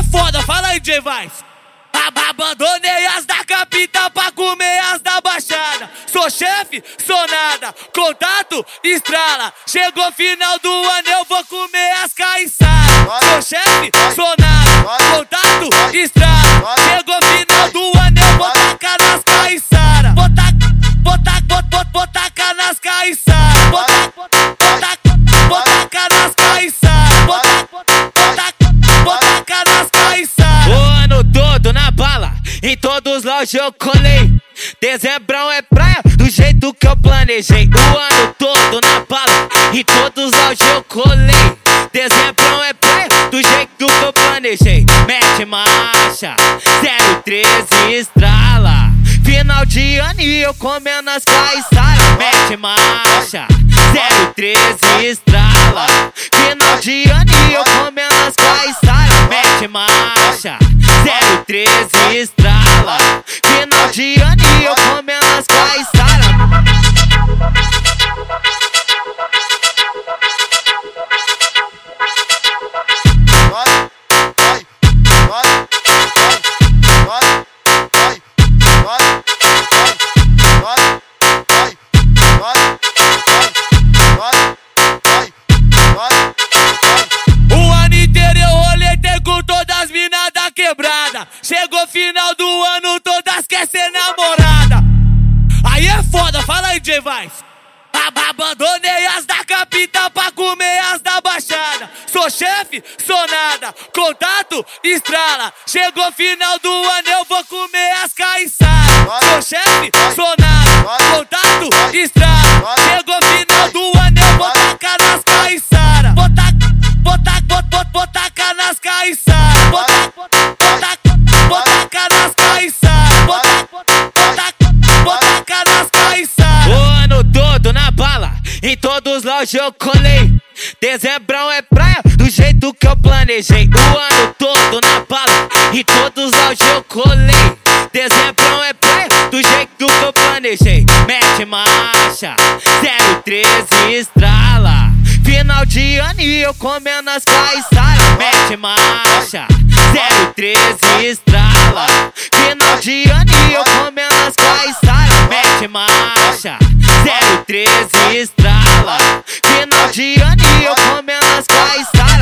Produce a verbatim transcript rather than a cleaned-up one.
é foda, fala aí, J Vibes. Abandonei as da capital pra comer as da baixada. Sou chefe, sou nada, contato, estrala. Chegou final do ano, eu vou comer as caiçadas. Sou chefe, sou nada, contato, estrala. Chegou final do ano, eu vou tacar nas caiçadas. Vou tacar, vou tacar, vou, vou tacar nas caiçadas. Vou tacar, vou tacar, vou tacar nas caiçadas. Vou tacar, vou tacar, vou tacar nas caiçadas. O ano todo na bala, em todos lados eu colei. Dezembrão é praia, do jeito que eu planejei. O ano todo na bala, em todos lados eu colei. Dezembrão é praia, do jeito que eu planejei. Mete marcha, zero treze estrala. Final de ano e eu comendo as caiçaras. Mete marcha, zero treze estrala. Final de ano e eu comendo as caiçaras. Mete marcha, zero treze estrala. Final de ano e eu comendo as caiçaras. Chegou final do ano, todas quer ser namorada. Aí é foda, fala aí, J Vibes. Abandonei as da capital pra comer as da baixada. Sou chefe, sou nada, contato, estrala. Chegou final do ano, eu vou comer as caiçadas. Sou chefe, sou nada, contato, estrala. Chegou final do ano, eu vou tacar nas caiçadas. Vou tacar, vou tacar, vou, vou, vou tacar nas caiçadas. Vou tacar, vou tacar, vou tacar nas caiçadas. Vou tacar, vou tacar, vou tacar nas caiçadas. O ano todo na bala, em todos os lados eu colei. Dezembrão é praia, do jeito que eu planejei. O ano todo na bala, em todos os lados eu colei. Dezembrão é praia, do jeito que eu planejei. Mete marcha, zero treze estrala. Final de ano e eu comendo as caiçaras. Mete marcha, zero treze estrala. Final de ano e eu comendo as caiçaras. Mete marcha, zero treze estrala. Final de ano e eu comendo as caiçaras.